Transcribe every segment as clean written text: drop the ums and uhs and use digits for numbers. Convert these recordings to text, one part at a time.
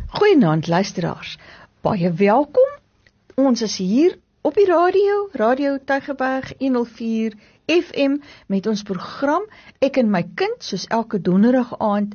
Goeienaand luisteraars, baie welkom. Ons is hier op die Radio Tygerberg 104 FM met ons program Ek en my kind, soos elke donderdag aand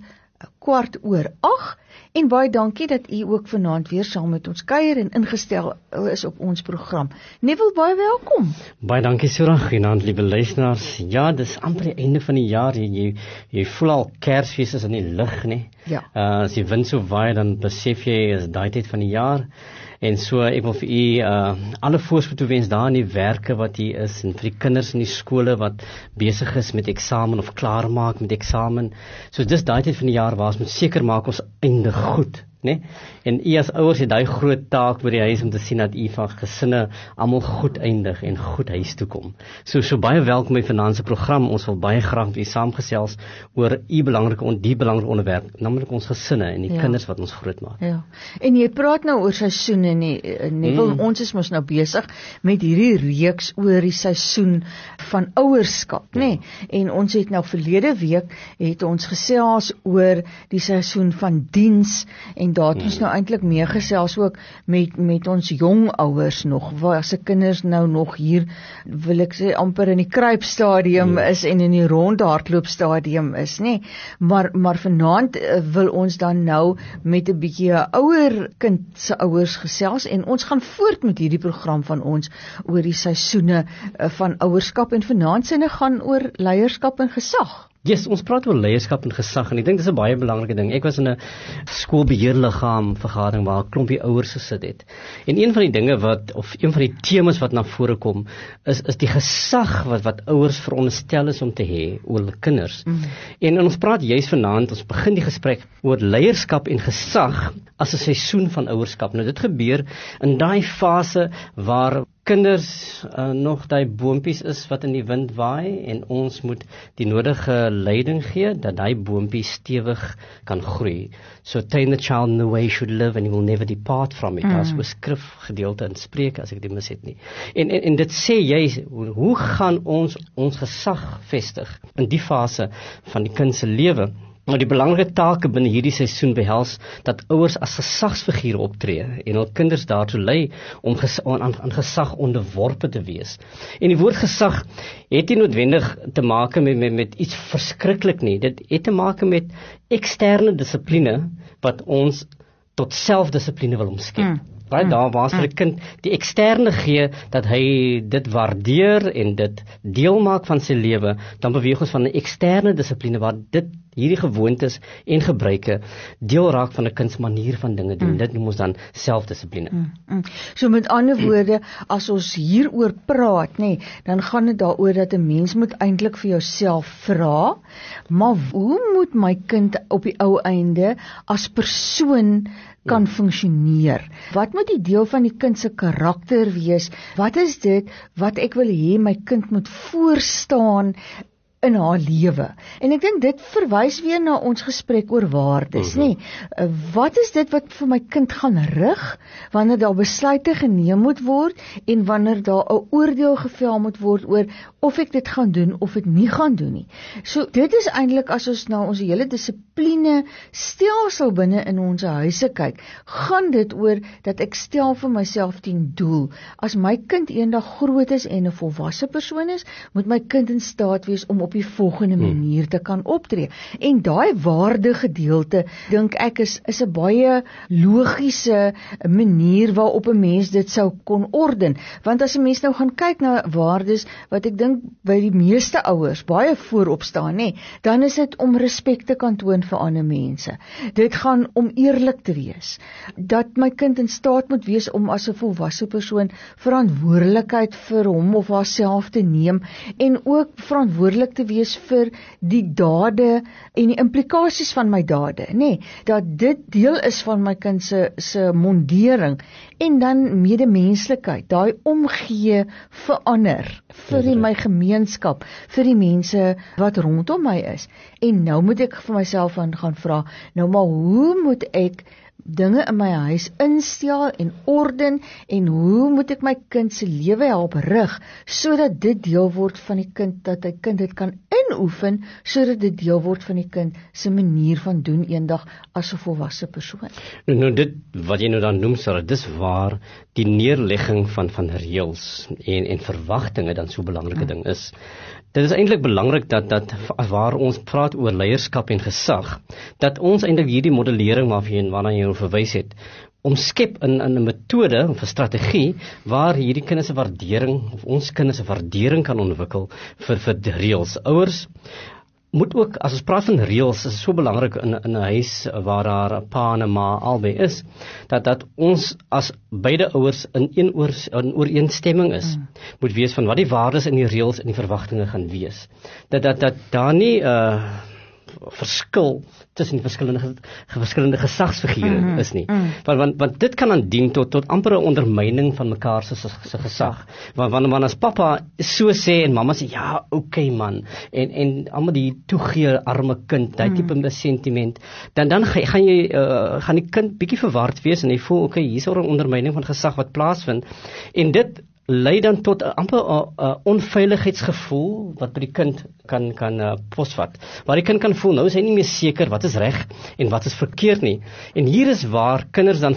7:15, en baie dankie dat u ook vanaand weer saam met ons kuier en ingestel is op ons program. Neville, baie welkom. Baie dankie Sura, goeienaand liewe luisteraars. Ja, dis amper die einde van die jaar, jy voel al Kersfees is in die lug, nee? Ja. As die wind so waai, dan besef jy, is daai tyd van die jaar. En so, ek wil vir u alle voorspoed toewens daar in die werke wat hier is, en vir die kinders in die skole wat besig is met eksamen of klaarmaak met eksamen. So dis daai tyd van die jaar waar ons moet seker maak ons eindig goed, né? En u as ouers het daai groot taak by die huis om te sien dat u van gesinne almal goed eindig en goed huis toe kom. So baie welkom by vanaand se program. Ons wil baie graag met u saamgesels oor die belangrike onderwerp, naamlik ons gesinne en die kinders wat ons grootmaak. Ja. En jy praat nou oor seisoene, Neville, ons is mos nou besig met hierdie reeks oor die seisoen van ouerskap, né? En ons het nou verlede week het ons gesels oor die seisoen van diens, en daar het ons nou eintlik meegesels ook met ons jong ouers nog, waar se kinders nou nog hier, wil ek sê, amper in die kruipstadium is en in die rondhardloopstadium is, né? Maar vanaand wil ons dan nou met 'n bietjie ouer kind se ouers gesels, en ons gaan voort met hierdie program van ons oor die seisoene van ouerskap, en vanaand se gaan oor leierskap en gesag. Yes, ons praat oor leierskap en gesag, en ek dink dis 'n baie belangrike ding. Ek was in 'n skoolbeheerliggaam vergadering waar 'n klompie ouers gesit het. En een van die dinge een van die temas wat na vore kom, is die gesag wat ouers veronderstel is om te hê oor hulle kinders. En ons praat juis vanaand, ons begin die gesprek oor leierskap en gesag as 'n seisoen van ouerskap. Nou dit gebeur in daai fase waar kinders nog daai boompies is wat in die wind waai, en ons moet die nodige leiding gee dat daai boompies stewig kan groei. So train the child in the way he should live and he will never depart from it. As 'n skrifgedeelte in Spreuke, as ek dit mis het nie. En dit sê jy, hoe gaan ons gesag vestig in die fase van die kind se lewe? Nou die belangrike take binne hierdie seisoen behels dat ouers as gesagsfigure optree en hul kinders daartoe lei om aan gesag onderworpe te wees. En die woord gesag het nie noodwendig te maak met iets verskriklik nie. Dit het te maak met eksterne dissipline wat ons tot selfdissipline wil omskep. Daar waar vir 'n kind die eksterne gee dat hy dit waardeer en dit deel maak van sy lewe, dan beweeg ons van 'n eksterne dissipline waar hierdie gewoontes en gebruike deel raak van 'n kind se manier van dinge doen. Dit noem ons dan selfdissipline. So met ander woorde, as ons hieroor praat, dan gaan dit daaroor dat 'n mens moet eintlik vir jouself vra, maar hoe moet my kind op die ou einde as persoon kan funksioneer? Wat moet die deel van die kind se karakter wees? Wat is dit wat ek wil hê my kind moet voorstaan in haar lewe? En ek dink dit verwys weer na ons gesprek oor waardes, Wat is dit wat vir my kind gaan rig wanneer daar besluite geneem moet word en wanneer daar 'n oordeel gevel moet word oor of ek dit gaan doen of dit nie gaan doen nie. So dit is eintlik, as ons na ons hele dissipline stelsel binne in ons huise kyk, gaan dit oor dat ek stel vir myself 10 doel. As my kind eendag groot is en 'n volwasse persoon is, moet my kind in staat wees om op die volgende manier te kan optree. En daai waardegedeelte, dink ek, is 'n baie logiese manier waarop 'n mens dit sou kon orden. Want as 'n mens nou gaan kyk na waardes wat ek dink by die meeste ouers baie voorop staan, dan is dit om respek te kan toon vir ander mense. Dit gaan om eerlik te wees. Dat my kind in staat moet wees om as 'n volwasse persoon verantwoordelikheid vir hom of haarself te neem, en ook verantwoordelik te wees vir die dade en die implikasies van my dade, dat dit deel is van my kind se mondering, en dan medemenslikheid, daai omgee vir ander, vir my gemeenskap, vir die mense wat rondom my is. En nou moet ek vir myself gaan vra, nou maar hoe moet ek dinge in my huis instel en orden en hoe moet ek my kind se lewe help rig sodat dit deel word van die kind, dat die kind dit kan inoefen sodat dit deel word van die kind se manier van doen eendag as 'n volwasse persoon. Nou dit wat jy nou dan noem, Sarah, dis waar die neerlegging van reëls en verwagtinge dan so 'n belangrike ding is. Dit is eintlik belangrik dat waar ons praat oor leierskap en gesag, dat ons eintlik hierdie modellering waarna jy nou verwys het, omskep in 'n metode of 'n strategie waar hierdie kinders se waardering of ons kinders se waardering kan ontwikkel vir die reëls. Ouers moet ook, as ons praat van reëls, is so belangrik in 'n huis waar daar 'n pa en 'n ma albei is, dat ons as beide ouers in ooreenstemming is, moet wees van wat die waardes in die reëls en die verwagtinge gaan wees. Dat daar nie verskil tussen die verskillende gesagsfigure is nie. Want dit kan dan dien tot amper 'n ondermyning van mekaar se gesag. Want as papa so sê en mamma sê ja, okay man, en almal die toegee arme kind, daai tipe sentiment, dan gaan die kind bietjie verward wees en hy voel okay, hier's 'n ondermyning van gesag wat plaasvind en dit lei dan tot 'n amper onveiligheidsgevoel wat by die kind kan posvat. Waar die kind kan voel, nou is hy nie meer seker wat is reg en wat is verkeerd nie. En hier is waar kinders dan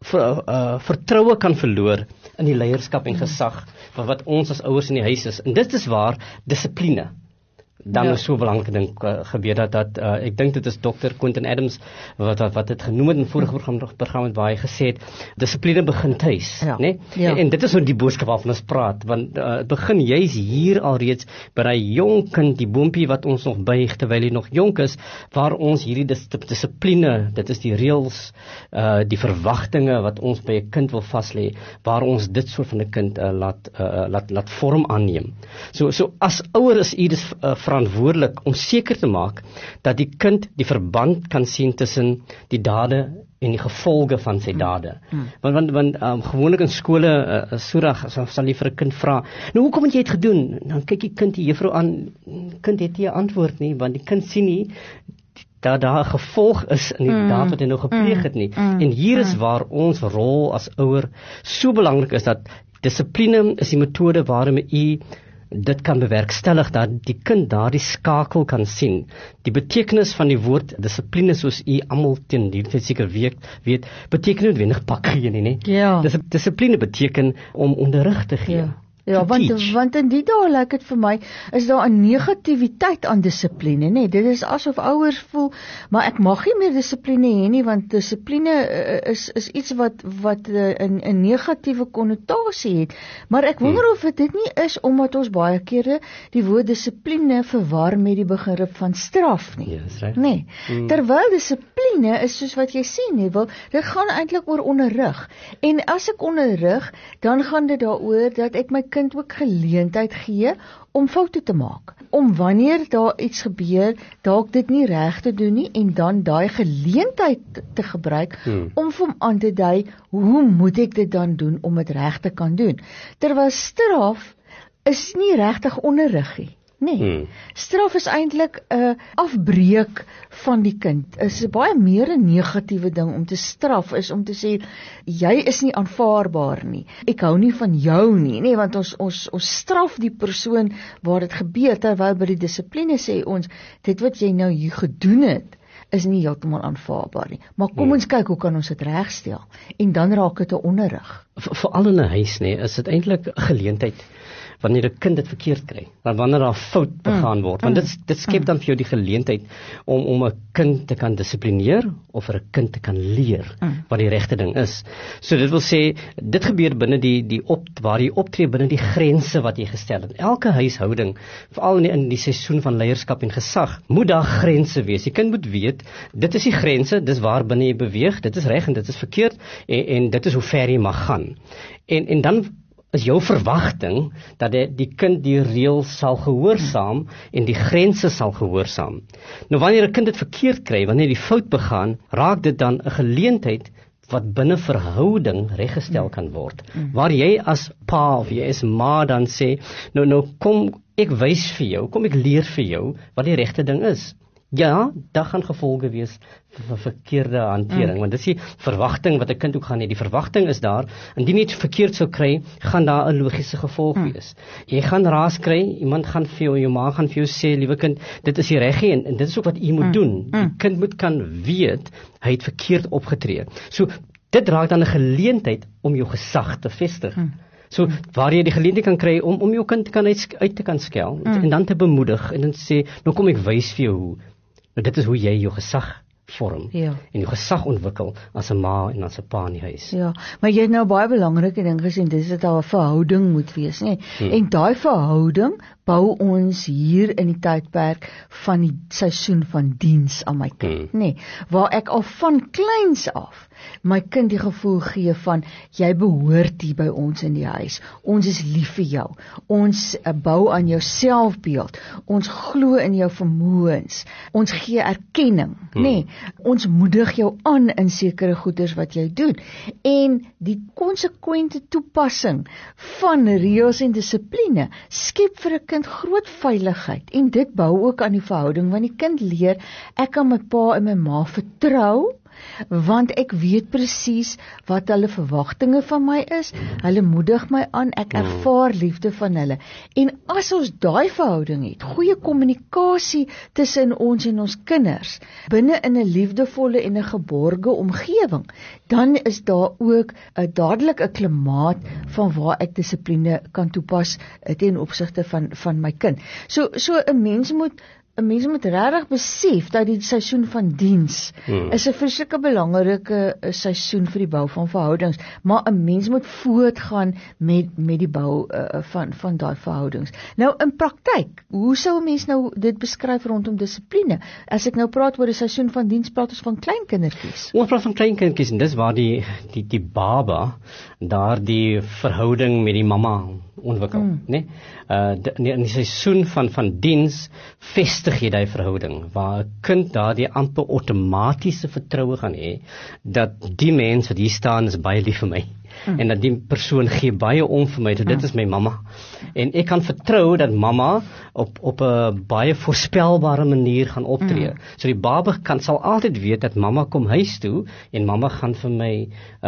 vertroue kan verloor in die leierskap en gesag van wat ons as ouers in die huis is. En dit is waar dissipline dan is so 'n belangrike ding gebeur dat ek dink dit is Dr. Quentin Adams wat het genoem het in vorige program waar hy gesê het dissipline begin tuis, né? En dit is hoe die boodskap waarvan ons praat, want begin juis hier alreeds by daai jong kind, die boontjie wat ons nog buig terwyl hy nog jonk is, waar ons hierdie dissipline, dit is die reëls, die verwagtinge wat ons by 'n kind wil vaslê, waar ons dit soort van 'n kind laat vorm aanneem. So as ouer is u dus verantwoordelik om seker te maak dat die kind die verband kan sien tussen die dade en die gevolge van sy dade. Want gewoonlik in skole, sal jy vir 'n kind vra, nou hoekom het jy dit gedoen? Dan kyk die kind die juffrou aan, kind het nie 'n antwoord nie, want die kind sien nie dat daar 'n gevolg is in die daad wat hy nou gepleeg het nie. En hier is waar ons rol as ouer so belangrik is, dat dissipline is die metode waarmee u dit kan bewerkstellig, dat die kind daardie skakel kan sien. Die betekenis van die woord dissipline, soos u almal teen die seker weet, beteken nie wenig pak gee nie. Ja. Dissipline beteken om onderrig te gee. Ja, want in die dae lyk dit vir my, is daar 'n negativiteit aan dissipline, nee. Dit is asof ouers voel, maar ek mag nie meer dissipline hê nie, want dissipline is iets wat 'n negatiewe konnotasie het. Maar ek wonder of dit nie is omdat ons baie kere die woord dissipline verwar met die begrip van straf nie. Yes, right. Nee. Terwyl dissipline is soos wat jy sê, nee, dit gaan eintlik oor onderrig. En as ek onderrig, dan gaan dit daaroor dat ek my kind ook geleentheid gee om foute te maak. Om wanneer daar iets gebeur, dalk dit nie reg te doen nie en dan daai geleentheid te gebruik om vir hom aan te dui, hoe moet ek dit dan doen om dit reg te kan doen? Terwyl straf is nie regtig onderrig nie. Nee, straf is eintlik 'n afbreek van die kind. Is baie meer 'n negatiewe ding om te straf, is om te sê, jy is nie aanvaarbaar nie. Ek hou nie van jou nie, nee, want ons straf die persoon waar dit gebeur, terwyl by die dissipline sê ons, dit wat jy nou hier gedoen het, is nie heeltemal aanvaarbaar nie. Maar kom ons kyk hoe kan ons dit regstel, en dan raak dit 'n onderrig. Veral in 'n huis, nee, is dit eintlik 'n geleentheid wanneer 'n kind dit verkeerd kry, wanneer daar fout begaan word, want dit skep dan vir jou die geleentheid om 'n kind te kan dissiplineer of vir 'n kind te kan leer wat die regte ding is. So dit wil sê, dit gebeur binne waar jy optree binne die grense wat jy gestel het. Elke huishouding, veral in die seisoen van leierskap en gesag, moet daar grense wees. Die kind moet weet, dit is die grense, dis waar binne jy beweeg, dit is reg en dit is verkeerd, en dit is hoe ver jy mag gaan. En dan is jou verwagting dat die kind die reël sal gehoorsaam en die grense sal gehoorsaam. Nou wanneer 'n kind dit verkeerd kry, wanneer die fout begaan, raak dit dan 'n geleentheid wat binne verhouding reggestel kan word. Waar jy as pa of jy as ma dan sê, nou kom ek wys vir jou, kom ek leer vir jou wat die regte ding is. Ja, daar gaan gevolge wees vir verkeerde hantering, want dis die verwagting wat 'n kind ook gaan hê. Die verwagting is daar, indien jy dit verkeerd sou kry, gaan daar 'n logiese gevolg wees. Jy gaan raas kry, iemand gaan vir jou ma gaan vir jou sê, liewe kind, dit is die reggie en dit is ook wat jy moet doen. Die kind moet kan weet, hy het verkeerd opgetree. So, dit raak dan 'n geleentheid om jou gesag te vestig. So, waar jy die geleentheid kan kry om jou kind uit te kan skel, en dan te bemoedig, en dan sê, nou kom ek wys vir jou hoe. Nou, dit is hoe jy jou gesag vorm, en jou gesag ontwikkel as 'n ma en as 'n pa in die huis. Ja, maar jy het nou baie belangrike ding gesê, dis dat daar 'n verhouding moet wees, nê? En daai verhouding bou ons hier in die tydperk van die seisoen van diens aan my kind, nê? Waar ek al van kleins af my kind die gevoel gee van, jy behoort hier by ons in die huis, ons is lief vir jou, ons bou aan jou selfbeeld, ons glo in jou vermoëns, ons gee erkenning, nê? Ons moedig jou aan in sekere goeders wat jy doen, en die konsekwente toepassing van reëls en dissipline skep vir 'n kind groot veiligheid, en dit bou ook aan die verhouding, want die kind leer, ek kan my pa en my ma vertrou, want ek weet presies wat hulle verwagtinge van my is, hulle moedig my aan, ek ervaar liefde van hulle, en as ons daai verhouding het, goeie kommunikasie tussen ons en ons kinders, binne in 'n liefdevolle en 'n geborge omgewing, dan is daar ook dadelik 'n klimaat van waar ek dissipline kan toepas ten opsigte van my kind. So 'n mens moet regtig besef dat die seisoen van diens is 'n verseker belangrike seisoen vir die bou van verhoudings, maar 'n mens moet voortgaan met die bou van daai verhoudings. Nou in praktyk, hoe sou 'n mens nou dit beskryf rondom dissipline? As ek nou praat oor 'n seisoen van diens, praat ons van kleinkindertjies. Ons praat van kleinkindertjies, en dis waar die baba daar die verhouding met die mamma ontwikkel, né? In die seisoen van diens vestig jy die verhouding, waar 'n kind daar die amper outomatiese vertroue gaan hê, dat die mens wat hier staan is baie lief vir my, en dat die persoon gee baie om vir my, dit is my mamma, en ek kan vertrou dat mamma op 'n baie voorspelbare manier gaan optree, so die baba sal altyd weet dat mamma kom huis toe, en mamma gaan vir my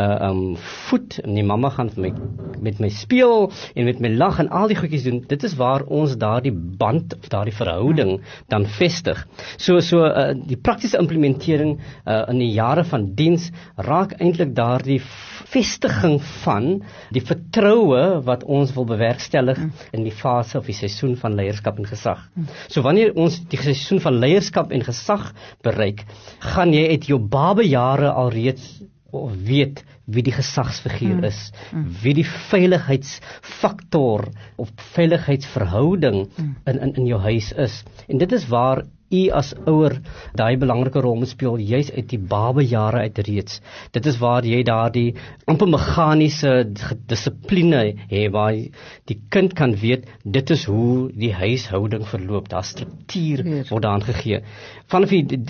voed, en die mamma gaan vir my met my speel, en met my lag, en al die goedjies doen. Dit is waar ons daardie band, of daardie verhouding dan vestig. So die praktiese implementering in die jare van diens raak eintlik daardie vestiging van die vertroue wat ons wil bewerkstellig in die fase of die seisoen van leierskap en gesag. So wanneer ons die seisoen van leierskap en gesag bereik, gaan jy uit jou babajare alreeds weet wie die gesagsfiguur is, wie die veiligheidsfaktor of veiligheidsverhouding in jou huis is. En dit is waar u as ouer daai belangrike rol moet speel, juis uit die babajare uit reeds. Dit is waar jy daardie amper meganiese dissipline hê, waar die kind kan weet, dit is hoe die huishouding verloop, daar struktuur word daaraan gegee. Vanaf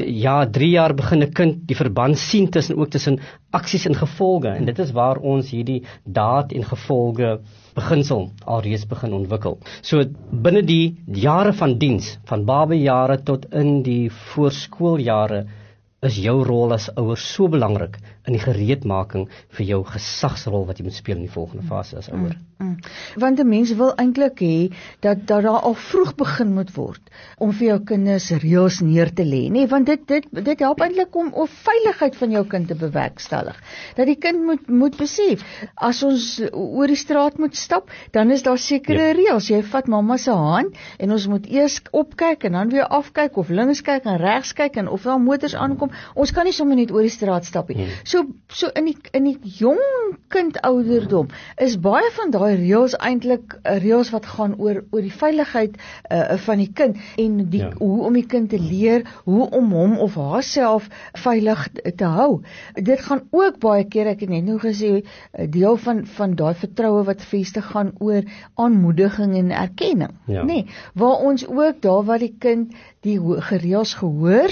3 jaar begin 'n kind die verband sien tussen aksies en gevolge, en dit is waar ons hierdie daad en gevolge beginsel alreeds begin ontwikkel. So binne die jare van diens, van babajare tot in die voorskooljare, is jou rol as ouer so belangrik in die gereedmaking vir jou gesagsrol wat jy moet speel in die volgende fase as ouer. Want 'n mens wil eintlik hê dat daar al vroeg begin moet word om vir jou kinders reëls neer te lê, nee, want dit help eintlik om veiligheid van jou kind te bewerkstellig. Dat die kind moet besef, as ons oor die straat moet stap, dan is daar sekere reëls. Jy vat mamma se hand en ons moet eers opkyk en dan weer afkyk, of links kyk en regs kyk, en of daar motors aankom. Ons kan nie sommer net oor die straat stap nie. So in die jong kind ouderdom is baie van daai reëls eintlik reëls wat gaan oor die veiligheid van die kind, en hoe om die kind te leer, hoe om hom of haarself veilig te hou. Dit gaan ook baie keer, ek het net nou gesê, deel van daai vertroue wat vestig gaan oor aanmoediging en erkenning, nee, waar ons ook daar waar die kind die gereëls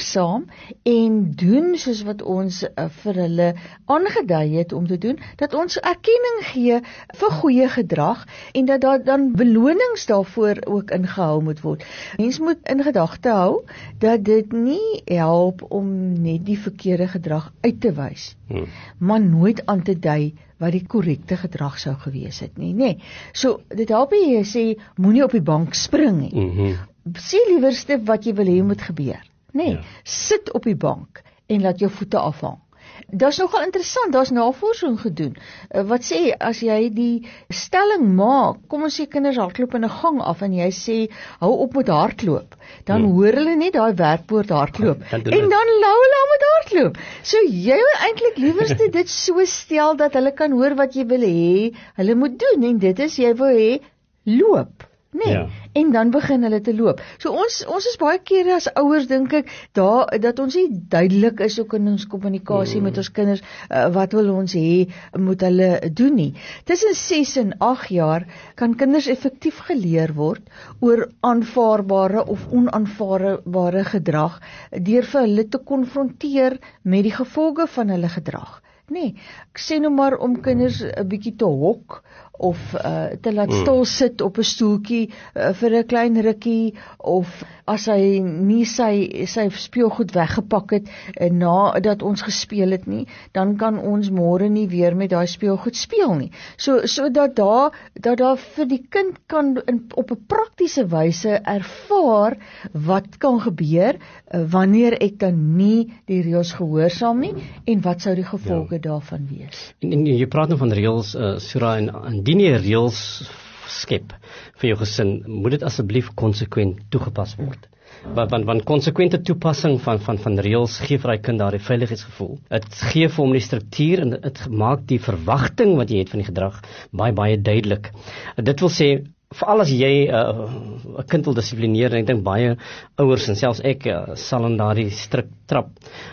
gehoorsaam en doen soos wat ons vir hulle aangedui het om te doen, dat ons ons erkenning gee vir goeie gedrag en dat daar dan belonings daarvoor ook ingehou moet word. Mens moet in gedagte hou dat dit nie help om net die verkeerde gedrag uit te wys, maar nooit aan te dui wat die korrekte gedrag sou gewees het nie, nê. So dit help nie jy sê moenie op die bank spring nie. Sê liewerste wat jy wil hê moet gebeur, nê. Sit op die bank en laat jou voete afhang. Dit is nogal interessant, daar's navorsing gedoen. Wat sê, as jy die stelling maak, kom ons sê kinders hardloop in 'n gang af en jy sê, hou op met hardloop, dan hoor hulle net daai werkwoord hardloop, en dan lou hulle om met hardloop. So jy wil eintlik liewerste dit so stel, dat hulle kan hoor wat jy wil hê, hulle moet doen, en dit is, jy wil hê, loop. Nee, en dan begin hulle te loop. So ons is baie kere as ouers, dink ek, dat ons nie duidelik is ook in ons kommunikasie met ons kinders, wat wil ons hê, moet hulle doen nie. Tussen 6 en 8 jaar kan kinders effektief geleer word oor aanvaarbare of onaanvaarbare gedrag, deur vir hulle te konfronteer met die gevolge van hulle gedrag. Nee, ek sê nou maar om kinders 'n bietjie te hok, of te laat stil sit op 'n stoeltjie vir 'n klein rukkie, of as hy nie sy speelgoed weggepak het nadat ons gespeel het nie, dan kan ons môre nie weer met daai speelgoed speel nie. So dat daar vir die kind kan op 'n praktiese wyse ervaar wat kan gebeur wanneer ek dan nie die reëls gehoorsaam nie, en wat sou die gevolge daarvan wees. En jy praat nou van reëls, Surah, en indien jy reëls skep vir jou gesin, moet dit asseblief konsekwent toegepas word. Want konsekwente toepassing van reëls gee vir hy kind daardie veiligheidsgevoel. Dit gee vir hom die struktuur en dit maak die verwagting wat jy het van die gedrag baie duidelik. Dit wil sê, veral as jy 'n kind wil dissiplineer, en ek dink baie ouers en selfs ek sal in daardie strik trap,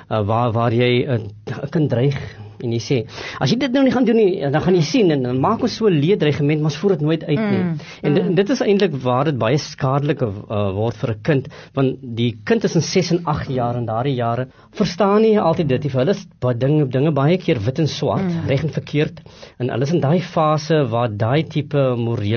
waar jy 'n kind dreig, en jy sê, as jy dit nou nie gaan doen nie, dan gaan jy sien, en dan maak ons so 'n leedreigement, maar ons voer dit nooit uit nie. En dit is eintlik waar dit baie skadelik word vir 'n kind, want die kind is in 6 en 8 jaar, en daardie jare verstaan nie altyd dit nie. Vir hulle is dinge baie keer wit en swart, reg en verkeerd, en hulle is in daai fase waar daai tipe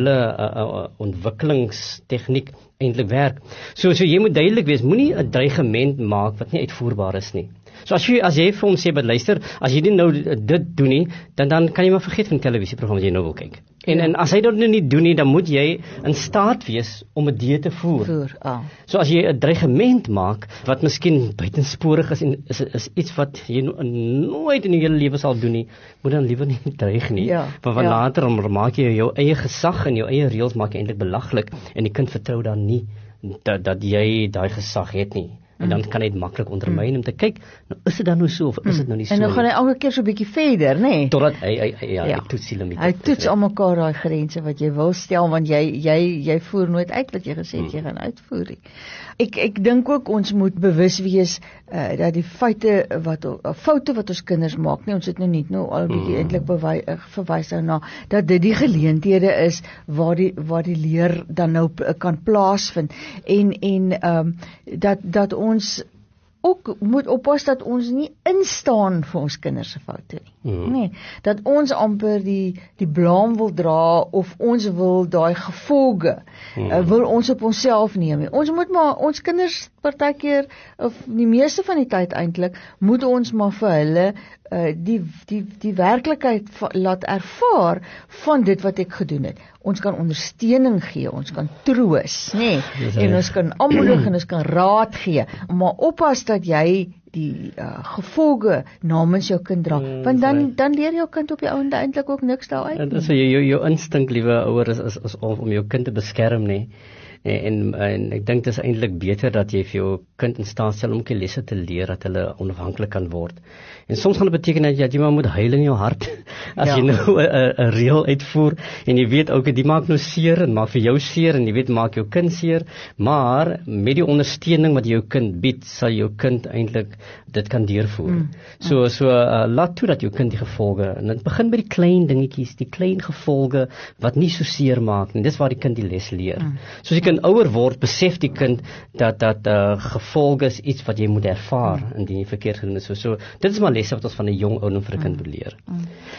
morele ontwikkelingstegniek eintlik werk. So jy moet duidelik wees, moenie 'n dreigement maak wat nie uitvoerbaar is nie. So as jy vir hom sê, maar luister, as jy nie nou dit doen nie, dan kan jy maar vergeet van die televisieprogram wat jy nou wil kyk. En as hy dit nou nie doen nie, dan moet jy in staat wees om 'n dieet te voer. So as jy 'n dreigement maak wat miskien buitensporig is, en is iets wat jy nooit in jou hele lewe sal doen nie, moet dan liewer nie dreig nie. Want later maak jy jou eie gesag en jou eie reëls maak jy eintlik belaglik, en die kind vertrou dan nie dat jy daai gesag het nie. En dan kan hy dit maklik ondermyn om te kyk, nou is dit dan nou so of is dit nou nie so? En dan gaan hy elke keer so 'n bietjie verder, nê? Totdat hy toets die limite. Hy toets al mekaar daai grense wat jy wil stel, want jy voer nooit uit wat jy gesê het jy gaan uitvoer nie. Ek dink ook ons moet bewus wees dat die foute wat ons kinders maak, nie, ons het nou al 'n bietjie eintlik verwys na dat dit die geleenthede is waar die leer dan nou kan plaasvind, en dat ons ook moet oppas dat ons nie instaan vir ons kinders se foute nie. Nee, dat ons amper die blame wil dra, of ons wil daai gevolge wil ons op onsself neem. Ons moet maar ons kinders partykeer, of die meeste van die tyd eintlik, moet ons maar vir hulle die werklikheid laat ervaar van dit wat ek gedoen het. Ons kan ondersteuning gee, ons kan troos, nê, en ons kan aanmoedig en ons kan raad gee, maar oppas dat jy die gevolge namens jou kind dra, want dan leer jou kind op die ouende eintlik ook niks daaruit. En so jou instink, liewe ouer, is om jou kind te beskerm, nê. En ek dink dit is eintlik beter dat jy vir jou kind in staat stel om lesse te leer, dat hulle onafhanklik kan word. En soms gaan dit beteken dat jy maar moet huil in jou hart as jy nou 'n reël uitvoer, en jy weet ook die maak nou seer en maak vir jou seer, en jy weet maak jou kind seer, maar met die ondersteuning wat jou kind bied, sal jou kind eintlik dit kan deurvoer. So laat toe dat jou kind die gevolge, en dit begin by die klein dingetjies, die klein gevolge wat nie so seer maak nie. Dis waar die kind die les leer. Soos die kind ouer word, besef die kind dat gevolge is iets wat jy moet ervaar indien jy verkeerd gedoen het. So dit is maar lesse wat ons van 'n jong ouderdom vir 'n kind moet leer.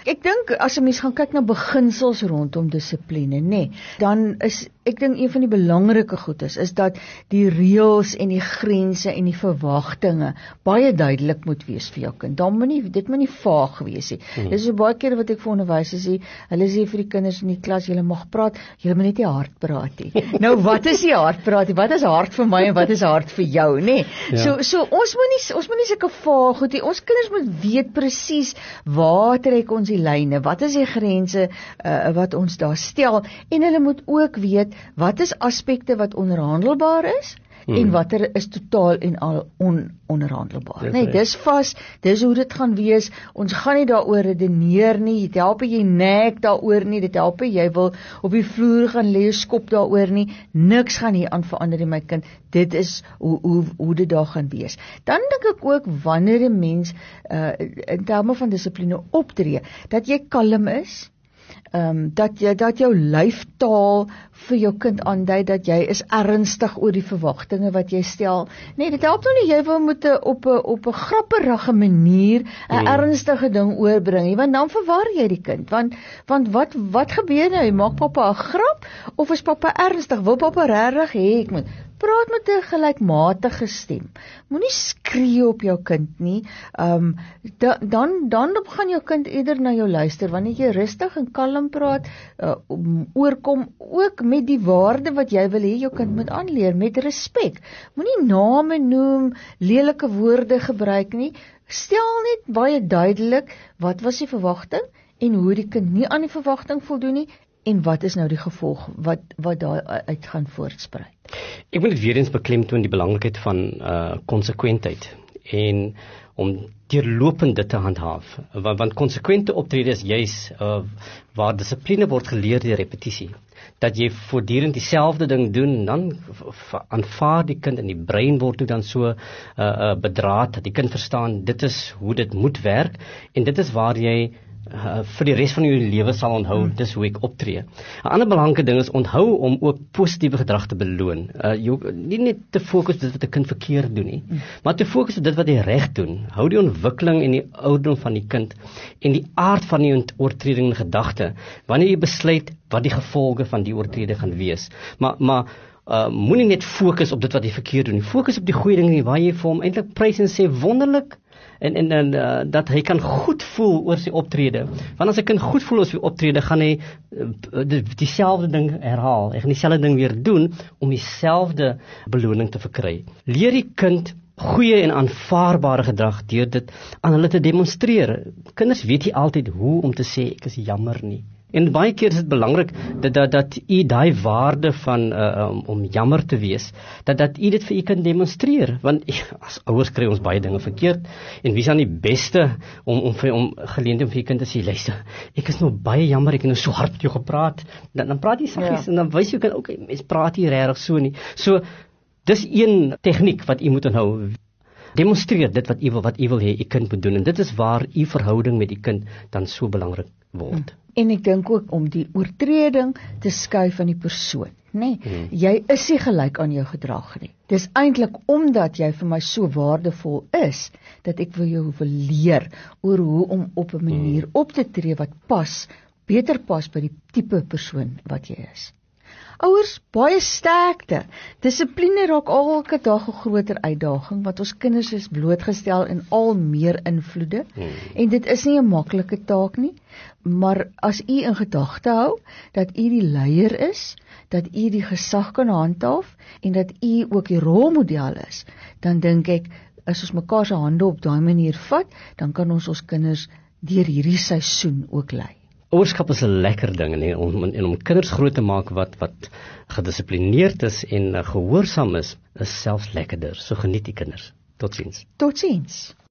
Ek dink as 'n mens gaan kyk na beginsels rondom dissipline, nê, dan is ek dink een van die belangrike goed is dat die reëls en die grense en die verwagtinge baie duidelik moet wees vir jou kind. Dit moet nie vaag wees nie. Dis so baie keer wat ek vir onderwysers sê, hulle sê vir die kinders in die klas, julle mag praat, julle moet net nie hard praat nie. Nou wat is die hard praat nie? Wat is hard vir my en wat is hard vir jou, nê? Ja. So ons moet nie sulke vaag goed nie. Ons kinders moet weet presies waar trek ons die lyne, wat is die grense wat ons daar stel, en hulle moet ook weet wat is aspekte wat onderhandelbaar is en watter is totaal en al ononderhandelbaar. Nee, dis vas, dis hoe dit gaan wees. Ons gaan nie daaroor redeneer nie. Dit help jy nek daaroor nie. Dit help jy wil op die vloer gaan lê skop daaroor nie. Niks gaan hier aan verander in my kind. Dit is hoe dit daar gaan wees. Dan dink ek ook wanneer 'n mens in terme van dissipline optree, dat jy kalm is. Dat jou lyftaal vir jou kind aandui dat jy is ernstig oor die verwagtinge wat jy stel. Nee, dit help nou nie jy wil moet op 'n grapperige manier 'n ernstige ding oorbring, want dan verwar jy die kind. Want wat gebeur nou? Maak pappa 'n grap of is pappa ernstig? Wil pappa regtig hê ek moet praat met 'n gelykmatige stem. Moenie skree op jou kind nie. Dan gaan jou kind eerder na jou luister wanneer jy rustig en kalm praat, oorkom ook met die waarde wat jy wil hê jou kind moet aanleer, met respek. Moenie name noem, lelike woorde gebruik nie. Stel net baie duidelik wat was die verwagting en hoe die kind nie aan die verwagting voldoen nie. En wat is nou die gevolg wat daar uit gaan voortspruit? Ek wil dit weer eens beklemtoon die belangrikheid van konsekwentheid en om deurlopend dit te handhaaf. Want konsekwente optrede is juis waar dissipline word geleer deur repetisie. Dat jy voortdurend dieselfde ding doen, dan aanvaar die kind in die brein word toe dan so bedraad, dat die kind verstaan, dit is hoe dit moet werk, en dit is waar jy vir die res van jou lewe sal onthou, dis hoe ek optree. 'n Ander belangrike ding is onthou om ook positiewe gedrag te beloon. Nie net te fokus op dit wat 'n kind verkeerd doen nie, maar te fokus op dit wat hy reg doen. Hou die ontwikkeling en die ouderdom van die kind en die aard van die oortreding in gedagte wanneer jy besluit wat die gevolge van die oortreding gaan wees. Maar moenie net fokus op dit wat hy verkeerd doen nie. Fokus op die goeie dinge waar jy vir hom eintlik prys en sê wonderlik en dat hy kan goed voel oor sy optrede. Want as 'n kind goed voel oor sy optrede, gaan hy dieselfde ding herhaal. Hy gaan dieselfde ding weer doen om dieselfde beloning te verkry. Leer die kind goeie en aanvaarbare gedrag deur dit aan hulle te demonstreer. Kinders weet nie altyd hoe om te sê ek is jammer nie. En baie keer is dit belangrik dat u daai waarde van om jammer te wees, dat u dit vir u kan demonstreer, want as ouers kry ons baie dinge verkeerd, en wie is dan die beste om geleentheid vir u kind te sê, luister, ek is nou baie jammer, ek het nou so hard met jou gepraat, dan praat jy saggies, en dan wys jy kind, okay, mens praat hier regtig so nie. So, dis een tegniek wat u moet onthou. Demonstreer dit wat u wil hê u kind moet doen, en dit is waar u verhouding met die kind dan so belangrik word. En ek dink ook om die oortreding te skei van die persoon, nê? Jy is nie gelyk aan jou gedrag nie. Dis eintlik omdat jy vir my so waardevol is, dat ek vir jou wil leer oor hoe om op 'n manier op te tree wat beter pas by die tipe persoon wat jy is. Ouers, baie sterkte. Dissipline raak elke dag 'n groter uitdaging, want ons kinders is blootgestel in al meer invloede, en dit is nie 'n maklike taak nie, maar as u in gedagte hou, dat u die leier is, dat u die gesag kan handhaaf, en dat u ook die rolmodel is, dan dink ek, as ons mekaar se hande op daai manier vat, dan kan ons kinders deur hierdie seisoen ook lei. Ouerskap is 'n lekker ding, en om kinders groot te maak wat gedissiplineerd is en gehoorsaam is selfs lekkerder. So geniet die kinders. Totsiens. Totsiens.